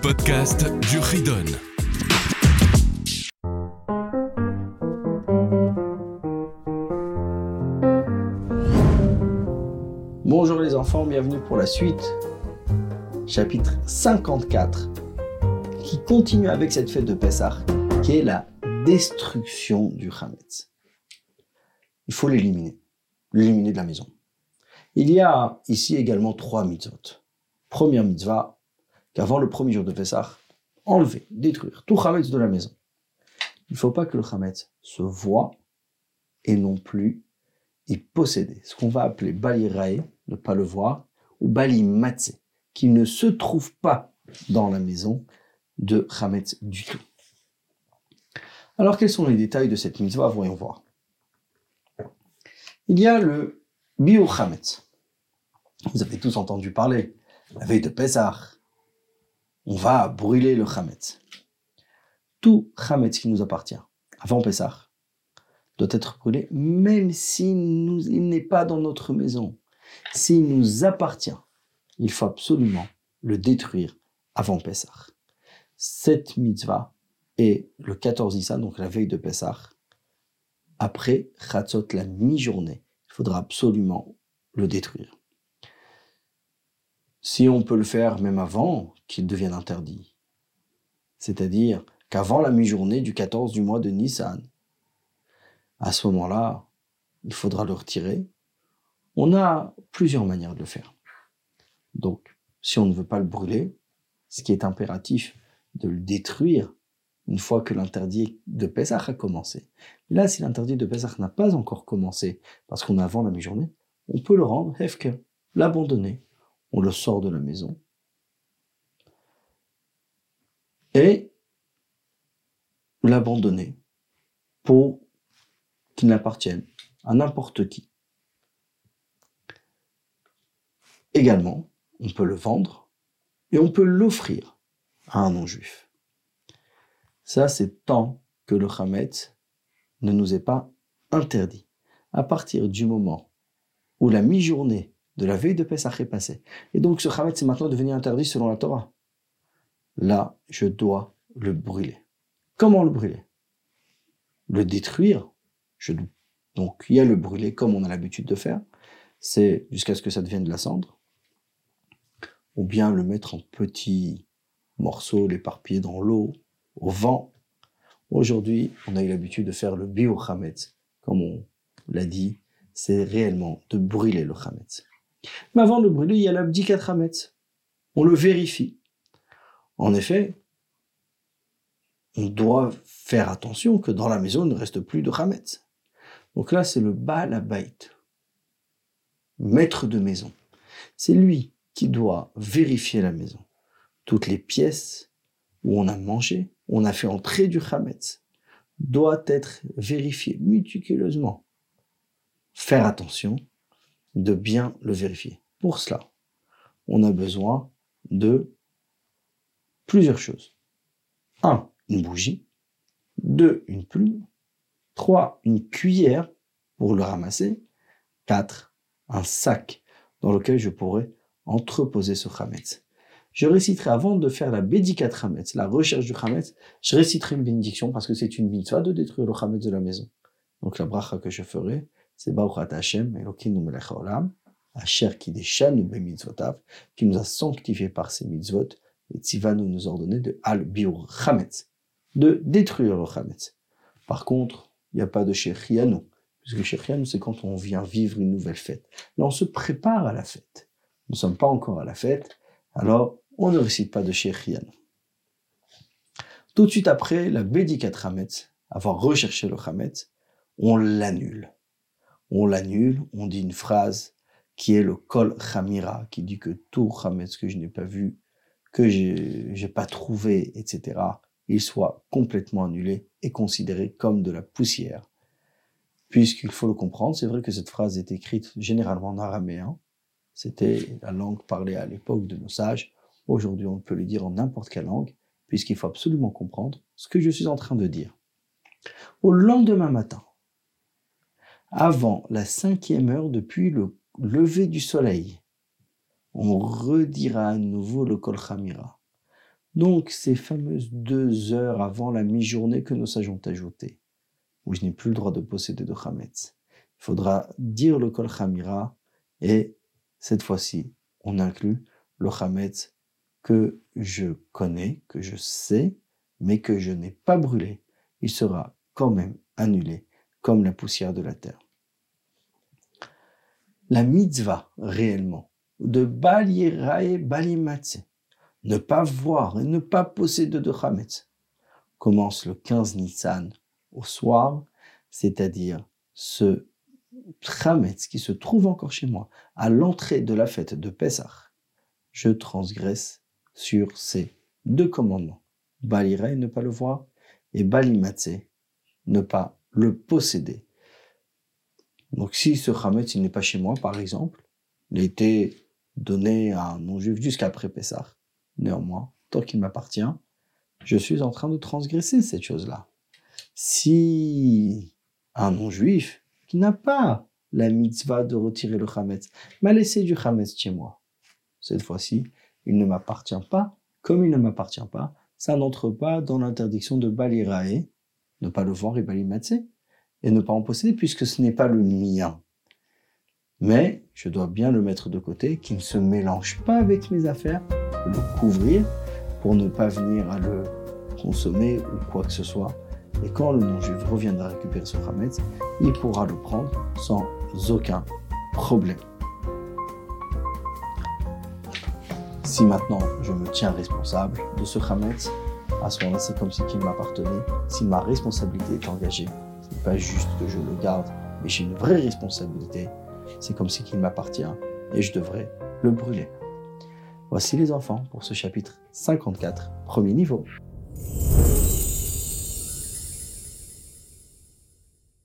podcast du Ridon. Bonjour les enfants, bienvenue pour la suite, chapitre 54, qui continue avec cette fête de Pessah, qui est la destruction du Hametz. Il faut l'éliminer de la maison. Il y a ici également 3 mitzvot. Première mitzvah, qu'avant le premier jour de Pessah, enlever, détruire tout Hametz de la maison. Il ne faut pas que le Hametz se voie et non plus y posséder. Ce qu'on va appeler Bali Rae, ne pas le voir, ou Bali Matzeh, qui ne se trouve pas dans la maison de Hametz du tout. Alors quels sont les détails de cette mitzvah? Voyons voir. Il y a le Biur Hametz. Vous avez tous entendu parler. La veille de Pessah, on va brûler le Hametz. Tout Hametz qui nous appartient avant Pessah doit être brûlé, même il n'est pas dans notre maison. S'il nous appartient, il faut absolument le détruire avant Pessah. Cette mitzvah est le 14 Nissan, donc la veille de Pessah. Après Chatzot, la mi-journée, il faudra absolument le détruire. Si on peut le faire même avant qu'il devienne interdit, c'est-à-dire qu'avant la mi-journée du 14 du mois de Nissan, à ce moment-là, il faudra le retirer. On a plusieurs manières de le faire. Donc, si on ne veut pas le brûler, ce qui est impératif de le détruire une fois que l'interdit de Pessah a commencé. Là, si l'interdit de Pessah n'a pas encore commencé, parce qu'on est avant la mi-journée, on peut le rendre hefker, l'abandonner. On le sort de la maison et l'abandonner pour qu'il n'appartienne à n'importe qui. Également, on peut le vendre et on peut l'offrir à un non-juif. Ça, c'est tant que le Hametz ne nous est pas interdit. À partir du moment où la mi-journée de la veille de Pessah est passée, et donc ce Hametz est maintenant devenu interdit selon la Torah, là, je dois le brûler. Comment le brûler? Le détruire. Donc, il y a le brûler comme on a l'habitude de faire, c'est jusqu'à ce que ça devienne de la cendre, ou bien le mettre en petits morceaux, l'éparpiller dans l'eau, au vent. Aujourd'hui, on a eu l'habitude de faire le Biur Hametz, comme on l'a dit, c'est réellement de brûler le Hametz. Mais avant de le brûler, il y a l'abdikat Hametz. On le vérifie. En effet, on doit faire attention que dans la maison, il ne reste plus de Hametz. Donc là, c'est le Baal Habayit, maître de maison. C'est lui qui doit vérifier la maison. Toutes les pièces où on a mangé, où on a fait entrer du Hametz, doit être vérifiées méticuleusement. Faire attention de bien le vérifier. Pour cela, on a besoin de plusieurs choses. 1, une bougie. 2, une plume. 3, une cuillère pour le ramasser. 4, un sac dans lequel je pourrais entreposer ce Hametz. Je réciterai, avant de faire la Bédikat Hametz, la recherche du Hametz, je réciterai une bénédiction parce que c'est une mitzvah de détruire le Hametz de la maison. Donc la bracha que je ferai, c'est Baruch Ata Hashem, Elokeinu melech haolam, Asher kideshanu bemitzvotav, qui nous a sanctifiés par ses mitzvot, et Tzivanu nous ordonnait de Al Biur Hametz, de détruire le Hametz. Par contre, il n'y a pas de Shechianu, puisque Shechianu, c'est quand on vient vivre une nouvelle fête. Là, on se prépare à la fête. Nous ne sommes pas encore à la fête, alors on ne récite pas de Shechianu. Tout de suite après la Bédikat Hametz, avoir recherché le Hametz, on l'annule. On l'annule, on dit une phrase qui est le Kol Chamira, qui dit que tout Hametz que je n'ai pas vu, que j'ai pas trouvé, etc., il soit complètement annulé et considéré comme de la poussière. Puisqu'il faut le comprendre, c'est vrai que cette phrase est écrite généralement en araméen, c'était la langue parlée à l'époque de nos sages. Aujourd'hui, on peut le dire en n'importe quelle langue, puisqu'il faut absolument comprendre ce que je suis en train de dire. Au lendemain matin, avant la 5e heure depuis le lever du soleil, on redira à nouveau le Kol Chamira Donc, ces fameuses 2 heures avant la mi-journée que nos sages ont ajoutées, où je n'ai plus le droit de posséder de chametz, il faudra dire le kol chamira, et cette fois-ci, on inclut le chametz que je connais, que je sais, mais que je n'ai pas brûlé. Il sera quand même annulé, comme la poussière de la terre. La mitzvah, réellement, de Bal Yirae Bal Yimatze, ne pas voir et ne pas posséder de chametz, commence le 15 Nissan au soir, c'est-à-dire ce chametz qui se trouve encore chez moi à l'entrée de la fête de Pessah. Je transgresse sur ces 2 commandements. Bal Yirae, ne pas le voir, et Bal Yimatze, ne pas le posséder. Donc si ce chametz il n'est pas chez moi, par exemple, il a été donné à un non-juif jusqu'après Pessah, néanmoins, tant qu'il m'appartient, je suis en train de transgresser cette chose-là. Si un non-juif qui n'a pas la mitzvah de retirer le chametz m'a laissé du chametz chez moi, cette fois-ci, il ne m'appartient pas. Comme il ne m'appartient pas, ça n'entre pas dans l'interdiction de Bal Yirae, ne pas le voir et Bal Yimatze, et ne pas en posséder puisque ce n'est pas le mien. Mais je dois bien le mettre de côté, qu'il ne se mélange pas avec mes affaires, le couvrir pour ne pas venir à le consommer ou quoi que ce soit. Et quand le non-juif reviendra récupérer ce chametz, il pourra le prendre sans aucun problème. Si maintenant je me tiens responsable de ce chametz, à ce moment-là c'est comme si il m'appartenait. Si ma responsabilité est engagée, ce n'est pas juste que je le garde, mais j'ai une vraie responsabilité, c'est comme si il m'appartient et je devrais le brûler. Voici les enfants pour ce chapitre 54, premier niveau.